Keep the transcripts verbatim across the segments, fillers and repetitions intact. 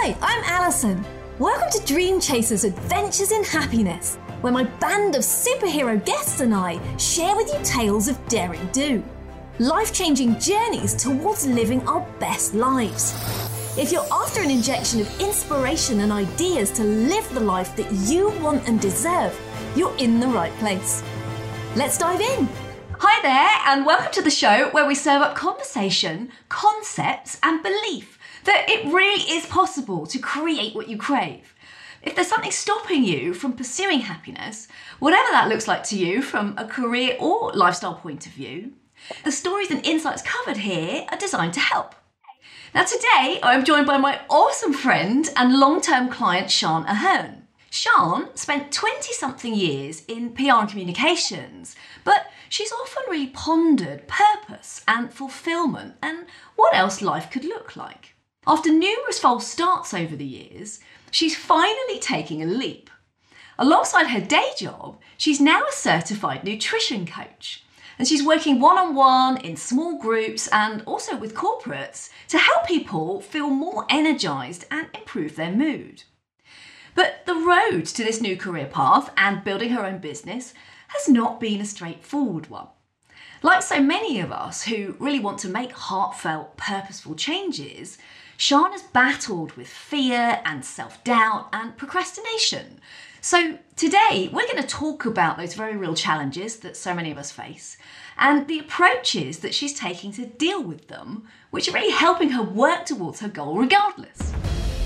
Hi, I'm Alison. Welcome to Dream Chasers Adventures in Happiness, where my band of superhero guests and I share with you tales of daring do, life-changing journeys towards living our best lives. If you're after an injection of inspiration and ideas to live the life that you want and deserve, you're in the right place. Let's dive in. Hi there, and welcome to the show where we serve up conversation, concepts, and belief that it really is possible to create what you crave. If there's something stopping you from pursuing happiness, whatever that looks like to you from a career or lifestyle point of view, the stories and insights covered here are designed to help. Now today, I'm joined by my awesome friend and long-term client, Sian Ahern. Sian spent twenty-something years in P R and communications, but she's often really pondered purpose and fulfillment and what else life could look like. After numerous false starts over the years, she's finally taking a leap. Alongside her day job, she's now a certified nutrition coach, and she's working one-on-one in small groups and also with corporates to help people feel more energised and improve their mood. But the road to this new career path and building her own business has not been a straightforward one. Like so many of us who really want to make heartfelt, purposeful changes, Sian has battled with fear and self-doubt and procrastination. So today we're going to talk about those very real challenges that so many of us face and the approaches that she's taking to deal with them, which are really helping her work towards her goal regardless.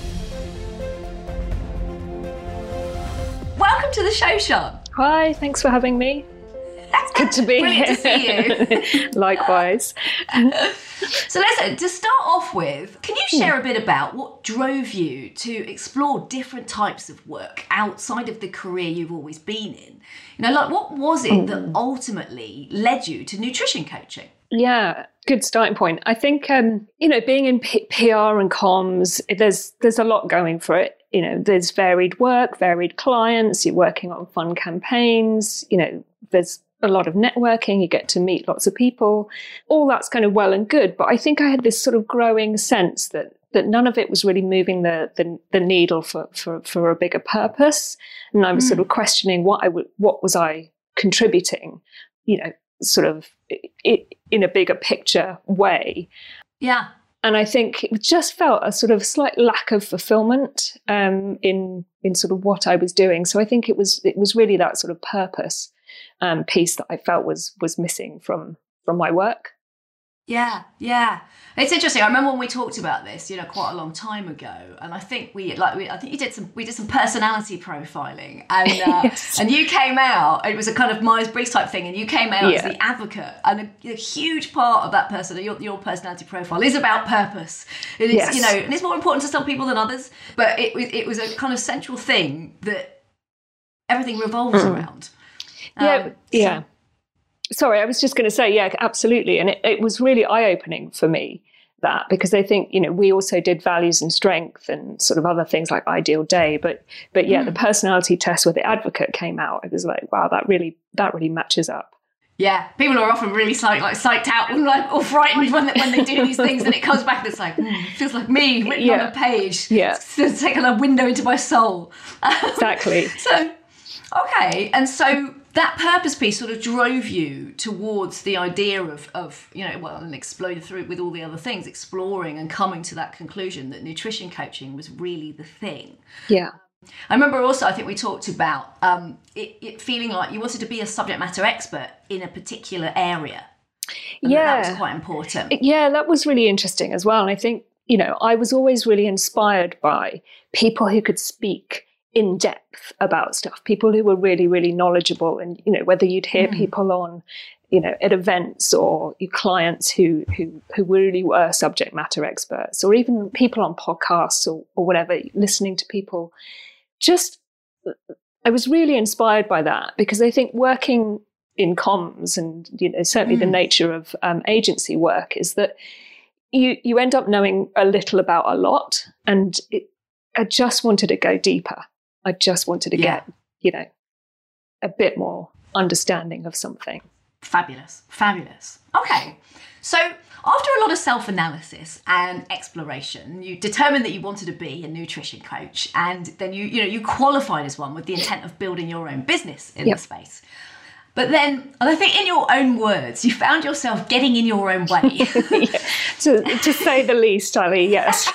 Welcome to the show, Sian. Hi, thanks for having me. It's good to be Brilliant here. to see you. Likewise. So listen, to start off with, can you share a bit about what drove you to explore different types of work outside of the career you've always been in? You know, like what was it that ultimately led you to nutrition coaching? Yeah, good starting point. I think, um, you know, being in P- PR and comms, there's there's a lot going for it. You know, there's varied work, varied clients, you're working on fun campaigns, you know, there's a lot of networking, you get to meet lots of people, all that's kind of well and good. But I think I had this sort of growing sense that that none of it was really moving the the, the needle for, for, for a bigger purpose. And I was mm. sort of questioning what I w- what was I contributing, you know, sort of it, in a bigger picture way. Yeah. And I think it just felt a sort of slight lack of fulfillment um, in in sort of what I was doing. So I think it was it was really that sort of purpose um, piece that I felt was was missing from from my work. Yeah, yeah. It's interesting. I remember when we talked about this, you know, quite a long time ago, and I think we like we I think you did some we did some personality profiling, and uh, yes. and you came out. It was a kind of Myers-Briggs type thing, and you came out yeah. as the advocate, and a, a huge part of that person, your your personality profile, is about purpose. It's yes. you know, and it's more important to some people than others, but it it was a kind of central thing that everything revolves mm. around. Um, yeah, so, yeah. Sorry, I was just going to say, yeah, absolutely. And it, it was really eye-opening for me, that, because I think, you know, we also did values and strength and sort of other things like ideal day. But but yeah, mm. the personality test where the advocate came out, it was like, wow, that really that really matches up. Yeah, people are often really psyched, like psyched out and like or frightened when they, when they do these things, and it comes back and it's like, mm, it feels like me written yeah. on a page. Yeah, it's, it's taken a window into my soul. Exactly. so, okay, and so that purpose piece sort of drove you towards the idea of, of you know, well, and exploded through it with all the other things, exploring and coming to that conclusion that nutrition coaching was really the thing. Yeah. I remember also, I think we talked about um, it, it feeling like you wanted to be a subject matter expert in a particular area. And yeah. that, that was quite important. Yeah, that was really interesting as well. And I think, you know, I was always really inspired by people who could speak in depth about stuff, people who were really, really knowledgeable. And, you know, whether you'd hear mm. people on, you know, at events or your clients who, who, who really were subject matter experts, or even people on podcasts or, or whatever, listening to people, just, I was really inspired by that, because I think working in comms and, you know, certainly mm. the nature of um, agency work is that you, you end up knowing a little about a lot. And it, I just wanted to go deeper. I just wanted to yeah. get, you know, a bit more understanding of something. Fabulous. Fabulous. Okay. So after a lot of self-analysis and exploration, you determined that you wanted to be a nutrition coach, and then you, you know, you qualified as one with the intent of building your own business in yep. the space. But then, I think in your own words, you found yourself getting in your own way. yeah. to, to say the least, Ali, yes.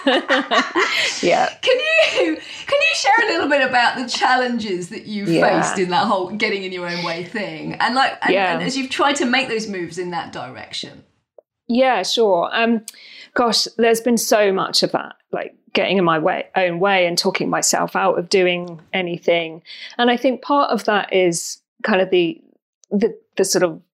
yeah. Can you can you share a little bit about the challenges that you yeah. faced in that whole getting in your own way thing? And like and, yeah. and as you've tried to make those moves in that direction. Yeah, sure. Um, gosh, there's been so much of that, like getting in my way, own way and talking myself out of doing anything. And I think part of that is kind of the the the sort of,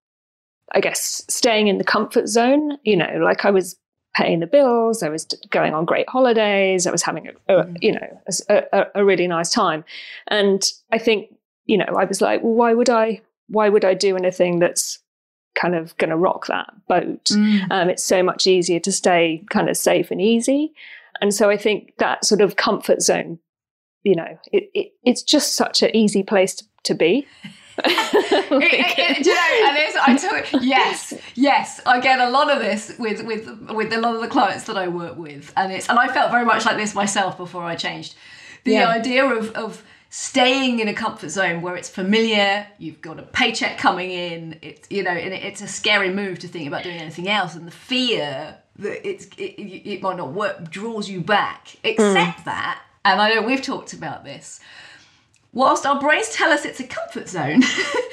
I guess, staying in the comfort zone. You know, like I was paying the bills, I was going on great holidays, I was having a, a mm. you know a, a, a really nice time, and I think, you know, I was like, well, why would I why would I do anything that's kind of going to rock that boat? Mm. Um, it's so much easier to stay kind of safe and easy, and so I think that sort of comfort zone, you know, it, it it's just such an easy place to, to be. like, it, it, do you know, and it's, I took, yes, yes, I get a lot of this with with with a lot of the clients that I work with, and it's and I felt very much like this myself before I changed. The yeah. idea of of staying in a comfort zone where it's familiar, you've got a paycheck coming in, it's, you know, and it, it's a scary move to think about doing anything else, and the fear that it's it, it might not work draws you back. Accept mm. that, and I know we've talked about this. Whilst our brains tell us it's a comfort zone,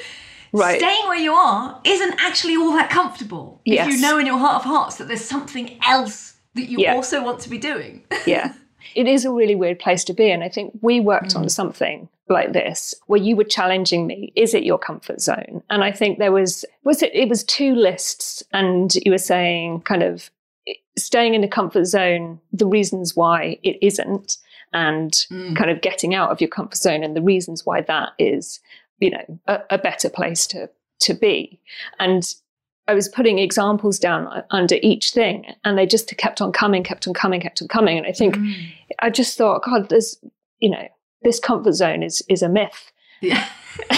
right. staying where you are isn't actually all that comfortable. Yes. If you know in your heart of hearts that there's something else that you yeah. also want to be doing. yeah. It is a really weird place to be. And I think we worked mm. on something like this where you were challenging me, is it your comfort zone? And I think there was, was it, it was two lists, and you were saying kind of staying in a comfort zone, the reasons why it isn't, and mm. kind of getting out of your comfort zone and the reasons why that is, you know, a, a better place to to be. And I was putting examples down under each thing, and they just kept on coming, kept on coming, kept on coming. And I think mm. I just thought, God, there's, you know, this comfort zone is is a myth. Yeah.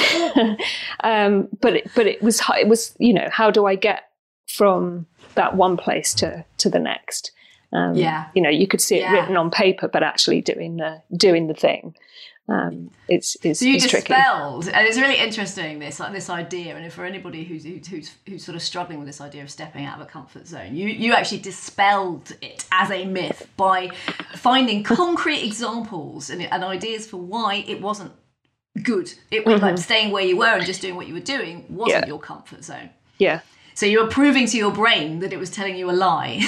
um, but it, but it was it was you know, how do I get from that one place to to the next? Um, yeah, you know, you could see it yeah. written on paper, but actually doing the doing the thing, um, it's it's, so you it's dispelled, tricky. And it's really interesting this like this idea. And if for anybody who's who's who's sort of struggling with this idea of stepping out of a comfort zone, you you actually dispelled it as a myth by finding concrete examples and, and ideas for why it wasn't good. It was mm-hmm. like staying where you were and just doing what you were doing wasn't yeah. your comfort zone. Yeah. So you were proving to your brain that it was telling you a lie.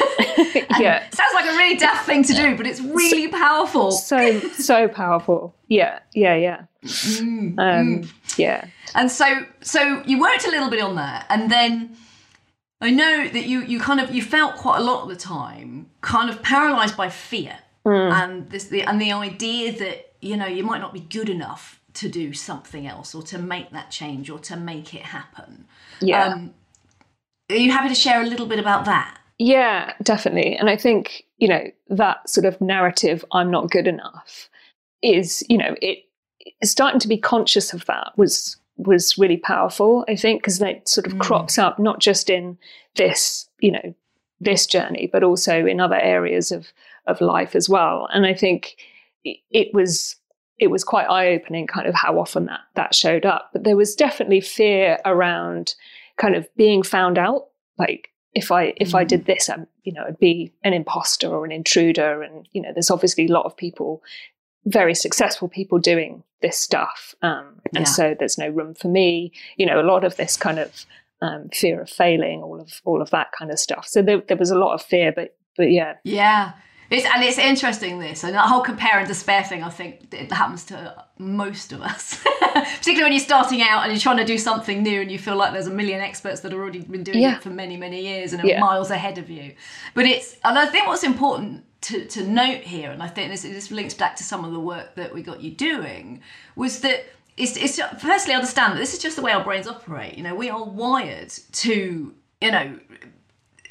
yeah. Sounds like a really daft thing to do, but it's really powerful. So, so powerful. Yeah, yeah, yeah. Mm, um, mm. Yeah. And so so you worked a little bit on that, and then I know that you you kind of you felt quite a lot of the time kind of paralysed by fear. Mm. And this the and the idea that, you know, you might not be good enough to do something else or to make that change or to make it happen. Yeah. Um, are you happy to share a little bit about that? Yeah, definitely. And I think, you know, that sort of narrative, I'm not good enough, is, you know, it starting to be conscious of that was was really powerful, I think, because it sort of mm. crops up not just in this, you know, this journey, but also in other areas of of life as well. And I think it, it was it was quite eye-opening kind of how often that that showed up. But there was definitely fear around kind of being found out, like if I if mm. I did this, I'm, you know, I'd be an imposter or an intruder. And, you know, there's obviously a lot of people, very successful people doing this stuff. Um, and yeah. so there's no room for me, you know, a lot of this kind of um, fear of failing, all of all of that kind of stuff. So there, there was a lot of fear, but but yeah. Yeah. It's, and it's interesting this, and that whole compare and despair thing, I think it happens to most of us, particularly when you're starting out and you're trying to do something new and you feel like there's a million experts that have already been doing yeah. it for many, many years and are yeah. miles ahead of you. But it's, and I think what's important to, to note here, and I think this, this links back to some of the work that we got you doing, was that it's, it's firstly understand that this is just the way our brains operate. You know, we are wired to, you know,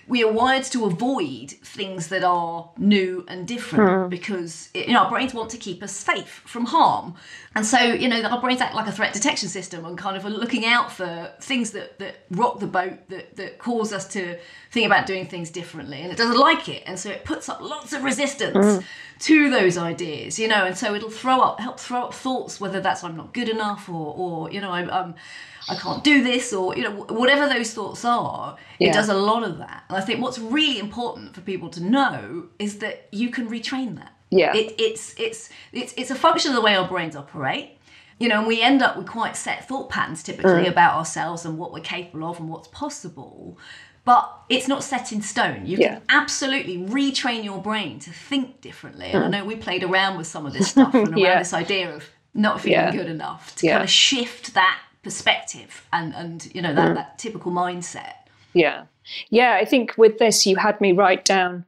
we are wired to avoid things that are new and different mm. because, you know, our brains want to keep us safe from harm. And so, you know, our brains act like a threat detection system and kind of are looking out for things that, that rock the boat, that, that cause us to think about doing things differently. And it doesn't like it. And so it puts up lots of resistance mm. to those ideas, you know, and so it'll throw up, help throw up thoughts, whether that's I'm not good enough or, or you know, I'm, I'm I can't do this, or, you know, whatever those thoughts are, yeah. it does a lot of that. And I think what's really important for people to know is that you can retrain that. Yeah. It, it's, it's, it's, it's a function of the way our brains operate. You know, and we end up with quite set thought patterns typically mm. about ourselves and what we're capable of and what's possible. But it's not set in stone. You yeah. can absolutely retrain your brain to think differently. And mm. I know we played around with some of this stuff and around yeah. this idea of not feeling yeah. good enough to yeah. kind of shift that perspective and and you know that, mm. that typical mindset. Yeah. Yeah, I think with this you had me write down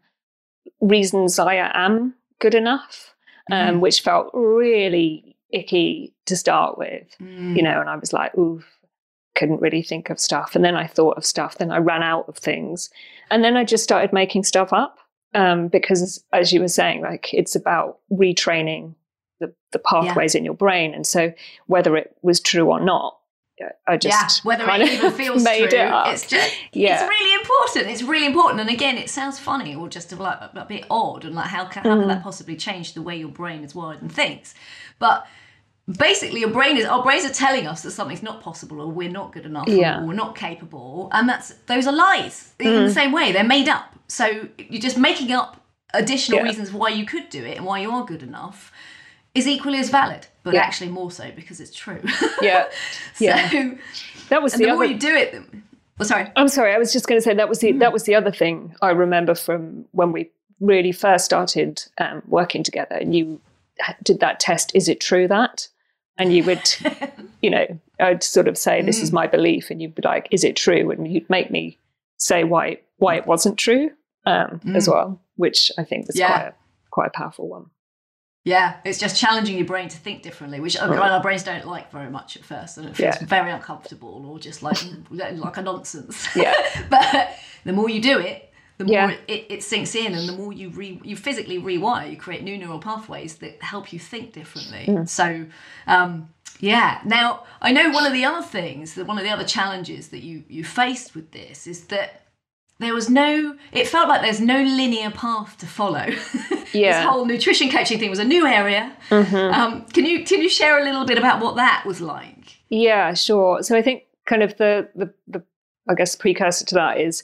reasons I am good enough, um, mm. which felt really icky to start with, mm. you know, and I was like, ooh, couldn't really think of stuff. And then I thought of stuff, then I ran out of things. And then I just started making stuff up um, because, as you were saying, like it's about retraining the, the pathways yeah. in your brain. And so whether it was true or not, I just yeah, whether it even feels made true, it up. it's just yeah. it's really important. It's really important. And again, it sounds funny or just like a bit odd, and like how can, how mm. can that possibly change the way your brain is wired and thinks? But basically, your brain is our brains are telling us that something's not possible, or we're not good enough, yeah. or we're not capable, and that's those are lies. Mm. In the same way, they're made up. So you're just making up additional yeah. reasons why you could do it and why you are good enough. Is equally as valid, but yeah. actually more so because it's true. Yeah, so, yeah. That was and the, the other. more you do it, the... oh, sorry. I'm sorry. I was just going to say that was the mm. that was the other thing I remember from when we really first started um, working together. And you did that test. Is it true that? And you would, you know, I'd sort of say, "This mm. is my belief," and you'd be like, "Is it true?" And you'd make me say why why it wasn't true um, mm. as well, which I think was yeah. quite a, quite a powerful one. Yeah, it's just challenging your brain to think differently, which oh. our brains don't like very much at first, and it feels yeah. very uncomfortable or just like like a nonsense. Yeah. But the more you do it, the more yeah. it, it sinks in, and the more you re, you physically rewire, you create new neural pathways that help you think differently. Mm. So, um, yeah. Now, I know one of the other things, that one of the other challenges that you you faced with this is that there was no, it felt like there's no linear path to follow. Yeah. This whole nutrition coaching thing was a new area. Mm-hmm. Um, can you can you share a little bit about what that was like? Yeah, sure. So I think kind of the the, the I guess precursor to that is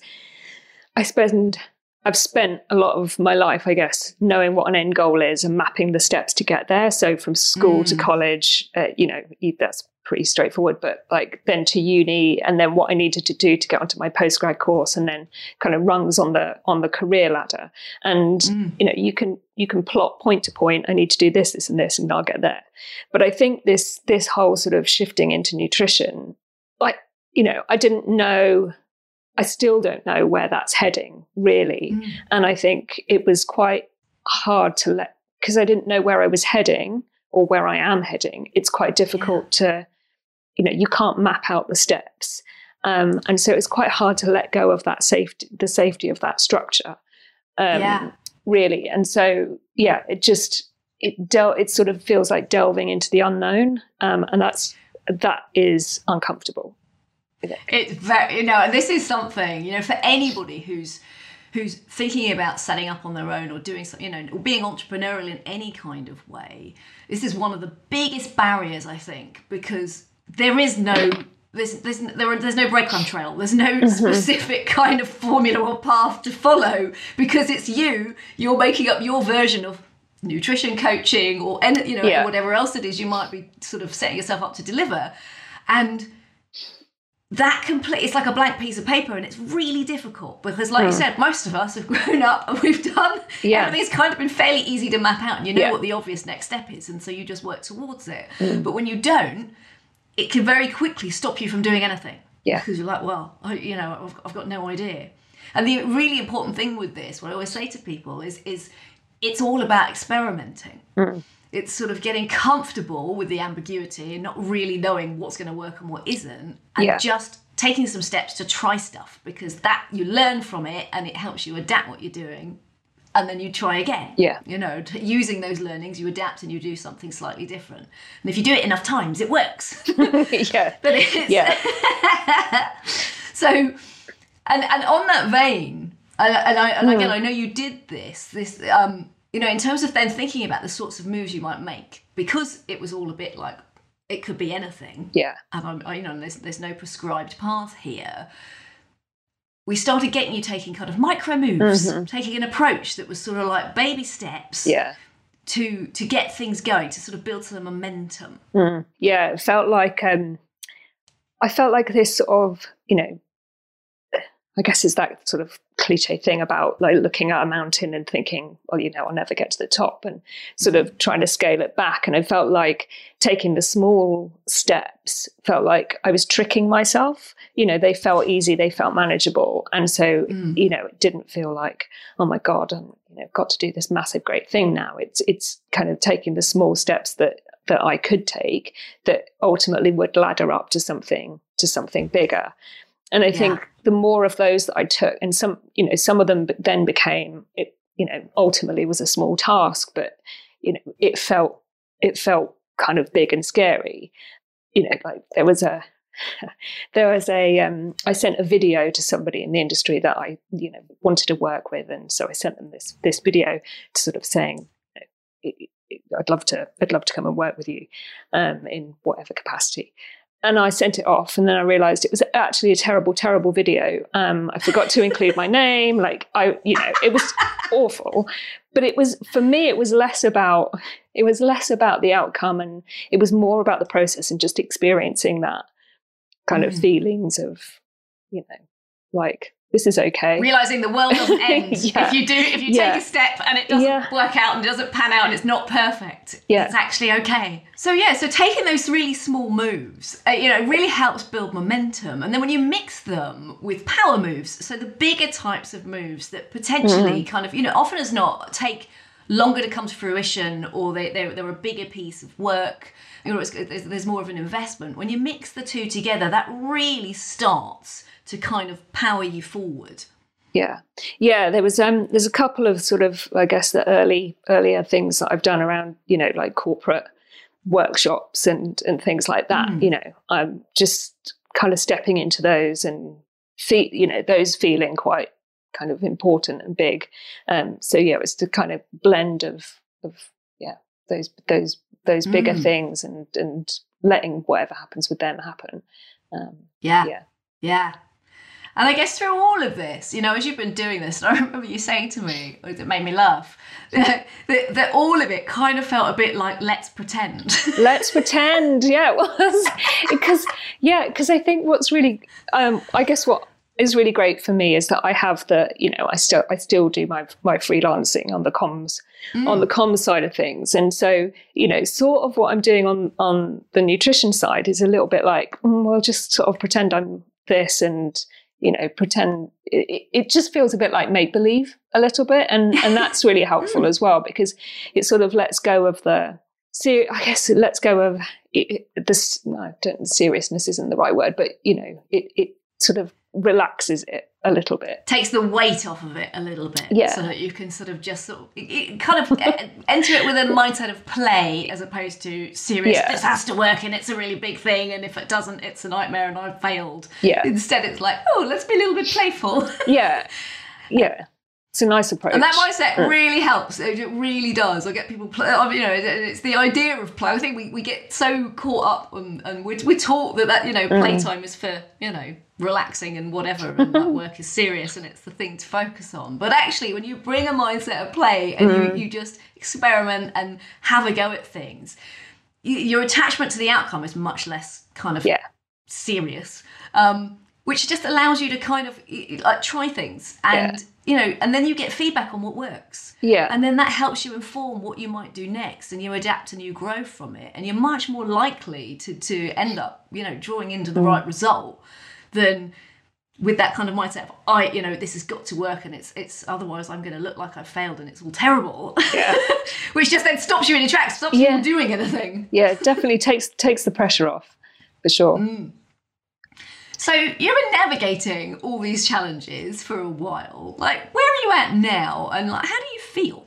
I spend I've spent a lot of my life, I guess, knowing what an end goal is and mapping the steps to get there. So from school mm. to college, uh, you know, that's pretty straightforward, but like then to uni, and then what I needed to do to get onto my postgrad course, and then kind of rungs on the on the career ladder. And mm. you know, you can you can plot point to point. I need to do this, this, and this, and I'll get there. But I think this this whole sort of shifting into nutrition, like you know, I didn't know. I still don't know where that's heading, really. Mm. And I think it was quite hard to let, because I didn't know where I was heading or where I am heading. It's quite difficult yeah. to, you know, you can't map out the steps. Um, and so it's quite hard to let go of that safety, the safety of that structure, um, yeah. really. And so, yeah, it just, it del- it sort of feels like delving into the unknown. Um, and that's, that is uncomfortable. It's very, you know, and this is something, you know, for anybody who's who's thinking about setting up on their own or doing something, you know, or being entrepreneurial in any kind of way, this is one of the biggest barriers, I think, because there is no, there's, there's, there are, there's no breadcrumb trail. There's no mm-hmm. specific kind of formula or path to follow, because it's you, you're making up your version of nutrition coaching or, you know, yeah. whatever else it is you might be sort of setting yourself up to deliver. And that complete, it's like a blank piece of paper, and it's really difficult because, like mm. you said, most of us have grown up and we've done yeah. everything's kind of been fairly easy to map out, and you know yeah. what the obvious next step is, and so you just work towards it. Mm. But when you don't, it can very quickly stop you from doing anything. Yeah, because you're like, well, I, you know, I've, I've got no idea. And the really important thing with this, what I always say to people, is is it's all about experimenting. Mm. It's sort of getting comfortable with the ambiguity and not really knowing what's going to work and what isn't, and yeah. just taking some steps to try stuff, because that you learn from it and it helps you adapt what you're doing. And then you try again. Yeah. You know, t- using those learnings, you adapt and you do something slightly different. And if you do it enough times, it works. yeah. But it's... Yeah. So, and, and on that vein, and, and, I, and again, mm. I know you did this, this, um, you know, in terms of then thinking about the sorts of moves you might make, because it was all a bit like, it could be anything. Yeah. And I'm, I, you know, there's, there's no prescribed path here. We started getting you taking kind of micro moves, mm-hmm. taking an approach that was sort of like baby steps yeah. to to get things going, to sort of build some momentum. Mm. Yeah, it felt like, um, I felt like this sort of, you know, I guess it's that sort of cliche thing about like looking at a mountain and thinking, well, you know, I'll never get to the top, and sort mm-hmm. of trying to scale it back. And I felt like taking the small steps felt like I was tricking myself. You know, they felt easy, they felt manageable. And so, mm. you know, it didn't feel like, oh my God, I'm, you know, got to do this massive, great thing now. It's, it's kind of taking the small steps that, that I could take that ultimately would ladder up to something, to something bigger. And I yeah. think the more of those that I took, and some, you know, some of them then became, it, you know, ultimately was a small task, but, you know, it felt, it felt kind of big and scary. You know, like there was a, there was a, um, I sent a video to somebody in the industry that I, you know, wanted to work with. And so I sent them this, this video to sort of saying, you know, I'd love to, I'd love to come and work with you um, in whatever capacity. And I sent it off, and then I realised it was actually a terrible, terrible video. Um, I forgot to include my name. Like I, you know, it was awful. But it was, for me, it was less about, it was less about the outcome, and it was more about the process and just experiencing that kind mm. of feelings of, you know, like, this is okay. Realising the world doesn't end. yeah. If you do, if you yeah. take a step and it doesn't yeah. work out and it doesn't pan out and it's not perfect, yeah. it's actually okay. So yeah, so taking those really small moves, uh, you know, really helps build momentum. And then when you mix them with power moves, so the bigger types of moves that potentially mm. kind of, you know, often as not take longer to come to fruition, or they, they're, they're a bigger piece of work, you know, it's, there's, there's more of an investment. When you mix the two together, that really starts to kind of power you forward. Yeah. Yeah, there was um there's a couple of sort of, I guess, the early earlier things that I've done around, you know, like corporate workshops and and things like that. Mm. You know, I'm just kind of stepping into those and fe- you know, those feeling quite kind of important and big. Um so yeah, it's the kind of blend of of yeah, those those those bigger mm. things and and letting whatever happens with them happen. Um yeah. Yeah. Yeah. And I guess through all of this, you know, as you've been doing this, and I remember you saying to me, it made me laugh, that, that, that all of it kind of felt a bit like, let's pretend. Let's pretend, yeah, it was. Because, yeah, because I think what's really, um, I guess what is really great for me is that I have the, you know, I still I still do my my freelancing on the comms, mm. on the comms side of things. And so, you know, sort of what I'm doing on, on the nutrition side is a little bit like, mm, well, just sort of pretend I'm this and, you know, pretend it, it just feels a bit like make believe a little bit. And, and that's really helpful as well, because it sort of lets go of the, ser- I guess it lets go of it, it, this, no, don't, seriousness isn't the right word, but, you know, it, it sort of relaxes it a little bit. Takes the weight off of it a little bit. Yeah. So that you can sort of just sort of, it kind of enter it with a mindset of play as opposed to serious, yeah. this has to work and it's a really big thing, and if it doesn't, it's a nightmare and I've failed. Yeah. Instead it's like, oh, let's be a little bit playful. Yeah. Yeah. It's a nice approach. And that mindset mm. really helps. It really does. I get people, play, you know, it's the idea of play. I think we, we get so caught up and, and we're, we're taught that, that, you know, playtime mm. is for, you know, relaxing and whatever, and that work is serious and it's the thing to focus on. But actually, when you bring a mindset of play and mm. you, you just experiment and have a go at things, you, your attachment to the outcome is much less kind of yeah. serious, um, which just allows you to kind of like try things and... Yeah. You know, and then you get feedback on what works. Yeah. And then that helps you inform what you might do next, and you adapt and you grow from it. And you're much more likely to, to end up, you know, drawing into the mm. right result than with that kind of mindset of, I, you know, this has got to work and it's, it's otherwise I'm going to look like I've failed and it's all terrible. Yeah. Which just then stops you in your tracks, stops yeah. you from doing anything. Yeah, it definitely takes, takes the pressure off, for sure. Mm. So you've been navigating all these challenges for a while. Like, where are you at now? And like, how do you feel?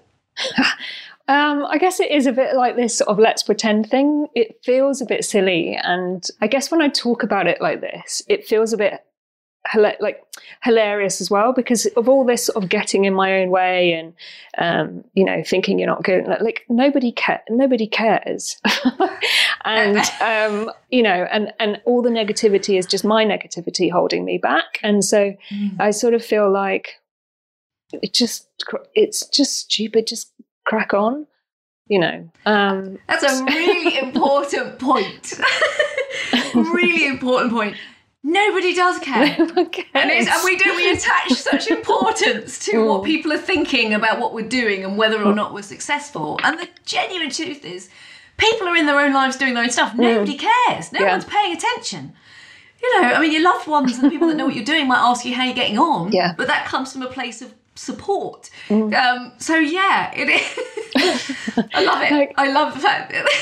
Um, I guess it is a bit like this sort of let's pretend thing. It feels a bit silly. And I guess when I talk about it like this, it feels a bit like hilarious as well, because of all this sort of getting in my own way and, um, you know, thinking you're not good. Like, like nobody cares. Nobody cares. and, um, you know, and, and all the negativity is just my negativity holding me back. And so mm. I sort of feel like it just, it's just stupid. Just crack on, you know. Um, That's a really important point. Really important point. Nobody does care. No one cares. And, it's, and we do, we attach such importance to mm. what people are thinking about what we're doing and whether or not we're successful. And the genuine truth is, people are in their own lives doing their own stuff. Nobody mm. cares. No yeah. one's paying attention. You know, I mean, your loved ones and the people that know what you're doing might ask you how you're getting on. Yeah. But that comes from a place of support. Mm. Um, so yeah, it is. I love it. Like, I love the fact that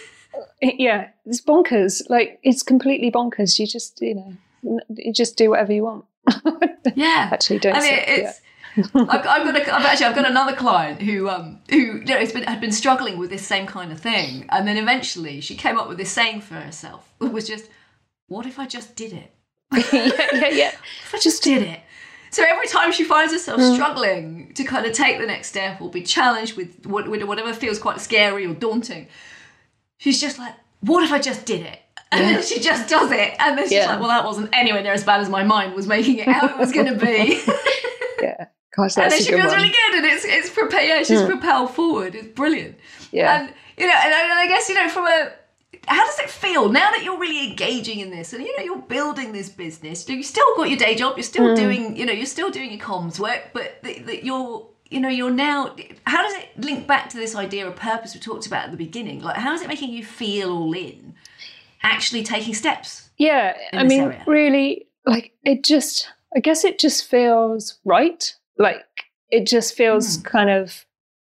yeah, it's bonkers. Like, it's completely bonkers. You just, you know, you just do whatever you want. Yeah, actually, don't. I mean, it's. Yeah. I've, I've got a, I've actually I've got another client who um who you know has been had been struggling with this same kind of thing, and then eventually she came up with this saying for herself. It was just, "What if I just did it?" yeah, yeah, yeah. If I just did it. So every time she finds herself mm. struggling to kind of take the next step or be challenged with whatever feels quite scary or daunting, she's just like, what if I just did it? And yeah. then she just does it. And then she's yeah. like, well, that wasn't anywhere near as bad as my mind was making it out it was going to be. Yeah. Gosh, that's and then she feels one. really good, and it's it's propelled, yeah, she's mm. propelled forward. It's brilliant. Yeah. And, you know, and I, and I guess, you know, from a, how does it feel now that you're really engaging in this and, you know, you're building this business? You still got your day job, you're still mm. doing, you know, you're still doing your comms work, but that you're, you know, you're now, how does it link back to this idea of purpose we talked about at the beginning? Like, how is it making you feel all in, actually taking steps? Yeah, I mean, area? really, like, it just, I guess it just feels right. Like, it just feels mm. kind of,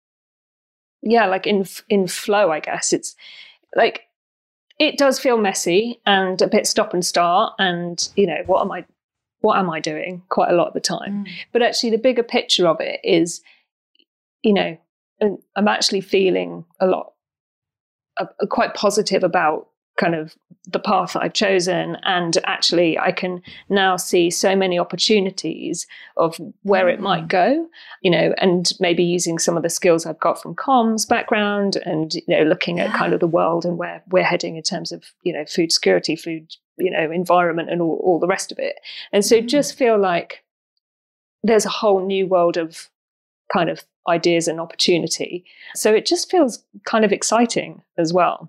yeah, like in in flow, I guess. It's like, it does feel messy and a bit stop and start, and, you know, what am I what am I doing quite a lot of the time? Mm. But actually the bigger picture of it is, you know, I'm actually feeling a lot, uh, quite positive about kind of the path that I've chosen. And actually I can now see so many opportunities of where mm. it might go, you know, and maybe using some of the skills I've got from comms background and, you know, looking yeah. at kind of the world and where we're heading in terms of, you know, food security, food, you know, environment and all, all the rest of it. And so mm. just feel like there's a whole new world of kind of ideas and opportunity. So it just feels kind of exciting as well.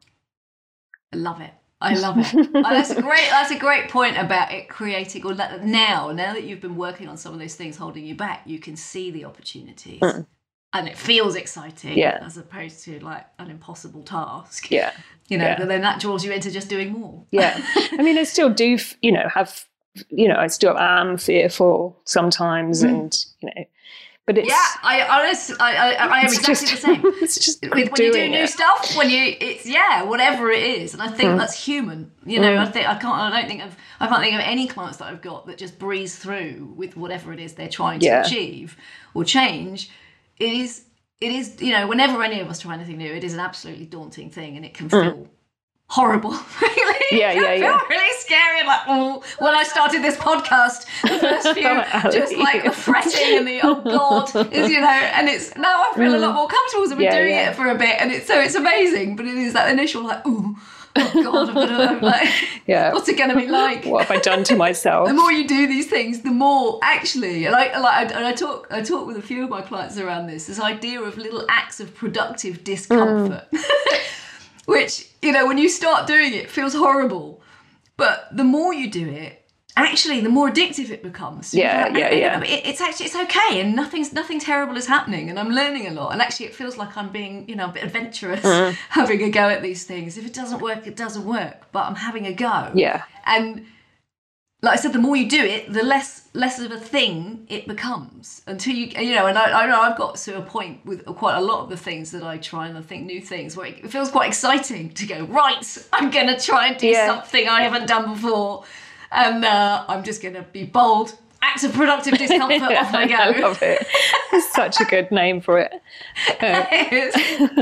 I love it. I love it. Oh, that's a great. That's a great point about it creating. Or now, now that you've been working on some of those things holding you back, you can see the opportunities, mm. and it feels exciting, yeah. as opposed to like an impossible task. Yeah, you know. Yeah. But then that draws you into just doing more. Yeah, I mean, I still do. You know, have you know, I still am fearful sometimes, mm. and you know. But it's, yeah, I honestly, I, I, I am exactly just, the same. It's just With, when you do new it. stuff, when you, it's yeah, whatever it is, and I think mm. that's human. You know, mm. I think I can't, I don't think of, I can't think of any clients that I've got that just breeze through with whatever it is they're trying to yeah. achieve or change. It is, it is, you know, whenever any of us try anything new, it is an absolutely daunting thing, and it can feel mm. horrible. Really, yeah, it can yeah, feel yeah. really scary. And like, oh, when I started this podcast, the first few, oh, just like the fretting and the oh god, is you know, and it's now I feel mm. a lot more comfortable. So I've been yeah, doing yeah. it for a bit, and it's so it's amazing. But it is that initial like, oh, oh god, I'm gonna, I'm like, yeah, what's it going to be like? What have I done to myself? The more you do these things, the more actually, and I like, and I talk, I talk with a few of my clients around this. This idea of little acts of productive discomfort. Mm. Which, you know, when you start doing it, it feels horrible. But the more you do it, actually, the more addictive it becomes. Yeah, like, yeah, yeah. It, it's actually, it's okay, and nothing's, nothing terrible is happening, and I'm learning a lot. And actually, it feels like I'm being, you know, a bit adventurous, mm. having a go at these things. If it doesn't work, it doesn't work, but I'm having a go. Yeah. And like I said, the more you do it, the less less of a thing it becomes. Until you, you know, and I, I know I've got to a point with quite a lot of the things that I try and I think new things where it feels quite exciting to go, right, I'm going to try and do yeah. something I haven't done before. And uh, I'm just going to be bold. Acts of productive discomfort, off I go. I love it. It's such a good name for it. Uh, It is.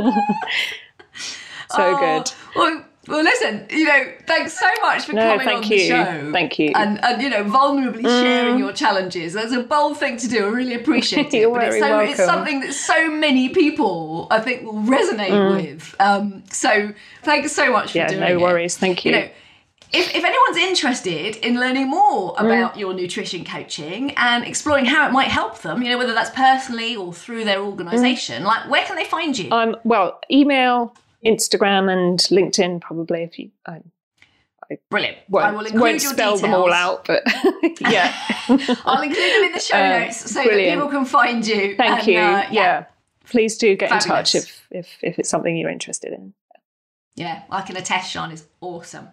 so Oh, good. Well, well, listen, you know, thanks so much for No, coming thank on you. the show. Thank you. And, and you know, vulnerably sharing your challenges. That's a bold thing to do. I really appreciate it. You're but it's, very so, it's welcome. something that so many people, I think, will resonate with. Um, so thanks so much for Yeah, doing no it. worries. Thank you. You know, if, if anyone's interested in learning more about your nutrition coaching and exploring how it might help them, you know, whether that's personally or through their organisation, like where can they find you? Um, well, email, Instagram, and LinkedIn probably. If you, I Brilliant. won't, I will include won't your spell details. them all out, but yeah. I'll include them in the show Um, notes so brilliant. that people can find you. Thank and, you. uh, yeah. please do get Fabulous. in touch if, if if it's something you're interested in. Yeah, I can attest. Sean is awesome.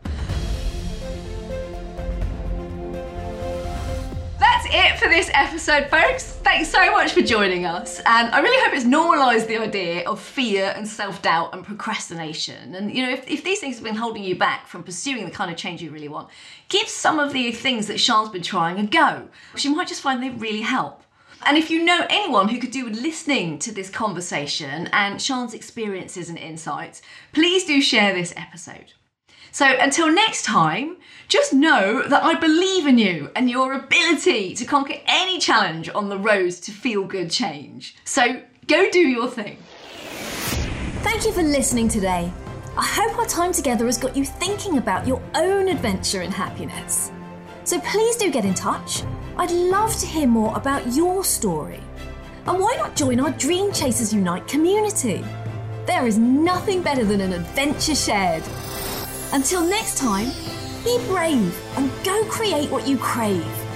That's it for this episode, folks. Thanks so much for joining us. And I really hope it's normalised the idea of fear and self-doubt and procrastination. And, you know, if, if these things have been holding you back from pursuing the kind of change you really want, give some of the things that Sean's been trying a go, because you might just find they really help. And if you know anyone who could do with listening to this conversation and Sean's experiences and insights, please do share this episode. So until next time, just know that I believe in you and your ability to conquer any challenge on the road to feel good change. So go do your thing. Thank you for listening today. I hope our time together has got you thinking about your own adventure in happiness. So please do get in touch. I'd love to hear more about your story. And why not join our Dream Chasers Unite community? There is nothing better than an adventure shared. Until next time, be brave and go create what you crave.